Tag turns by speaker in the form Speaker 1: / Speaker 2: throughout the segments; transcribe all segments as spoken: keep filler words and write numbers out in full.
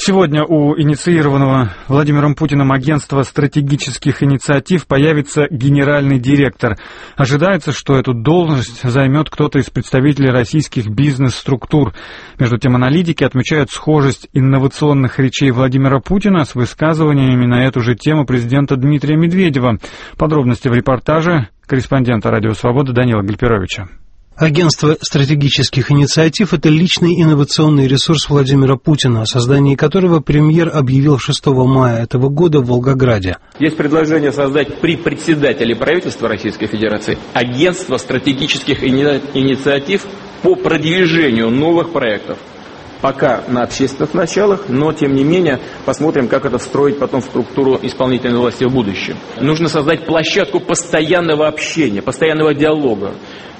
Speaker 1: Сегодня у инициированного Владимиром Путиным агентства стратегических инициатив появится генеральный директор. Ожидается, что эту должность займет кто-то из представителей российских бизнес-структур. Между тем, аналитики отмечают схожесть инновационных речей Владимира Путина с высказываниями на эту же тему президента Дмитрия Медведева. Подробности в репортаже корреспондента «Радио Свобода» Данила Гальперовича.
Speaker 2: Агентство стратегических инициатив – это личный инновационный ресурс Владимира Путина, о создании которого премьер объявил шестого мая этого года в Волгограде.
Speaker 3: Есть предложение создать при председателе правительства Российской Федерации агентство стратегических инициатив по продвижению новых проектов. Пока на общественных началах, но тем не менее посмотрим, как это встроить потом в структуру исполнительной власти в будущем. Нужно создать площадку постоянного общения, постоянного диалога.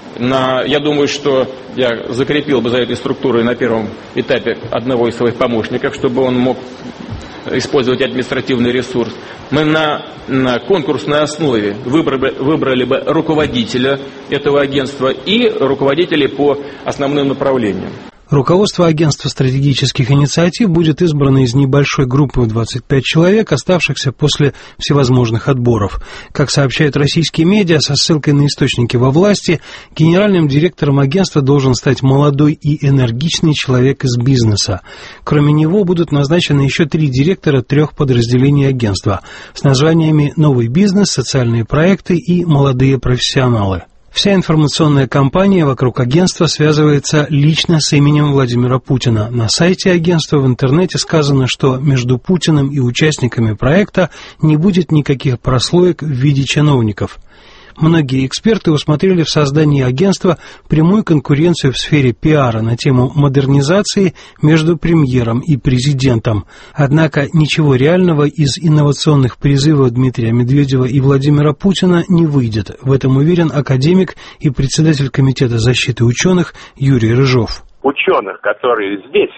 Speaker 3: На, я думаю, что я закрепил бы за этой структурой на первом этапе одного из своих помощников, чтобы он мог использовать административный ресурс. Мы на, на конкурсной основе выбрали, выбрали бы руководителя этого агентства и руководителей по основным направлениям.
Speaker 2: Руководство агентства стратегических инициатив будет избрано из небольшой группы в двадцать пять человек, оставшихся после всевозможных отборов. Как сообщают российские медиа со ссылкой на источники во власти, генеральным директором агентства должен стать молодой и энергичный человек из бизнеса. Кроме него будут назначены еще три директора трех подразделений агентства с названиями «Новый бизнес», «Социальные проекты» и «Молодые профессионалы». Вся информационная кампания вокруг агентства связывается лично с именем Владимира Путина. На сайте агентства в интернете сказано, что между Путиным и участниками проекта не будет никаких прослоек в виде чиновников. Многие эксперты усмотрели в создании агентства прямую конкуренцию в сфере пиара на тему модернизации между премьером и президентом. Однако ничего реального из инновационных призывов Дмитрия Медведева и Владимира Путина не выйдет. В этом уверен академик и председатель Комитета защиты ученых Юрий Рыжов.
Speaker 4: Ученых, которые здесь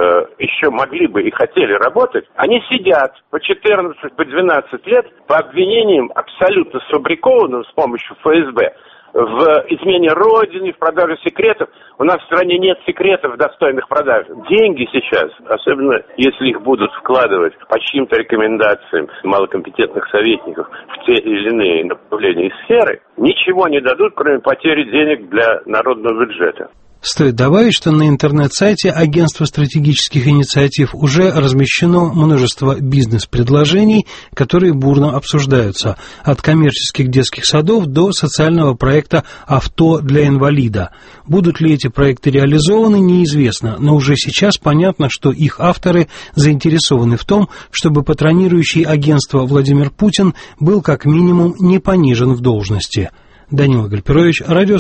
Speaker 4: еще могли бы и хотели работать, они сидят по четырнадцать, по двенадцать лет по обвинениям абсолютно сфабрикованным с помощью эф эс бэ в измене Родине, в продаже секретов. У нас в стране нет секретов, достойных продаж. Деньги сейчас, особенно если их будут вкладывать по чьим-то рекомендациям малокомпетентных советников в те или иные направления и сферы, ничего не дадут, кроме потери денег для народного бюджета.
Speaker 2: Стоит добавить, что на интернет-сайте агентства стратегических инициатив уже размещено множество бизнес-предложений, которые бурно обсуждаются, от коммерческих детских садов до социального проекта «Авто для инвалида». Будут ли эти проекты реализованы, неизвестно, но уже сейчас понятно, что их авторы заинтересованы в том, чтобы патронирующий агентство Владимир Путин был как минимум не понижен в должности. Данила Гальперович, Радио